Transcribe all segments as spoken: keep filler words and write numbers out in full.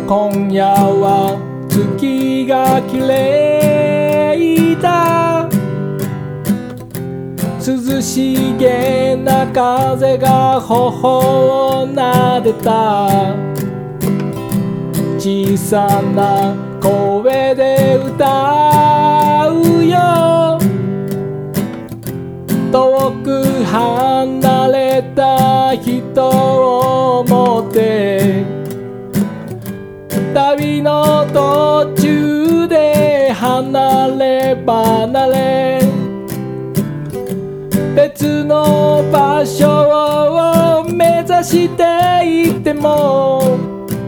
今夜は月が綺麗だ。涼しげな風が頬を撫でた。小さな声で歌うよ。遠く離れた人を思って旅の途中で離れ離れ別の場所を目指していても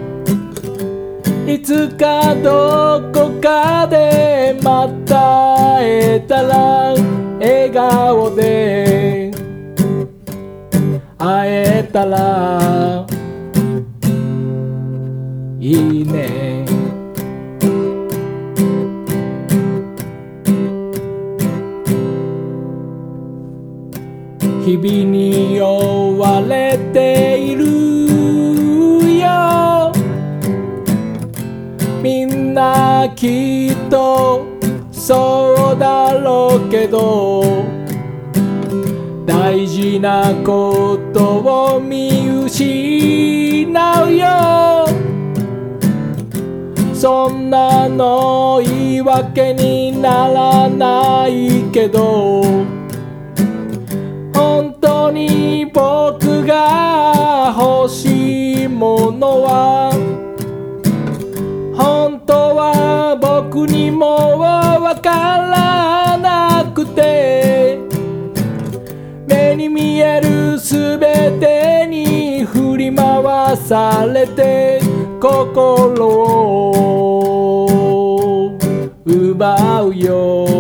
いつかどこかでまた会えたら笑顔で会えたらいいね。日々に追われているよ。みんなきっとそうだろうけど大事なことを見失うよ。そんなの言い訳にならないけど本当に僕が欲しいものは本当は僕にもわからなくて目に見えるすべてに振り回されて心を奪うよ。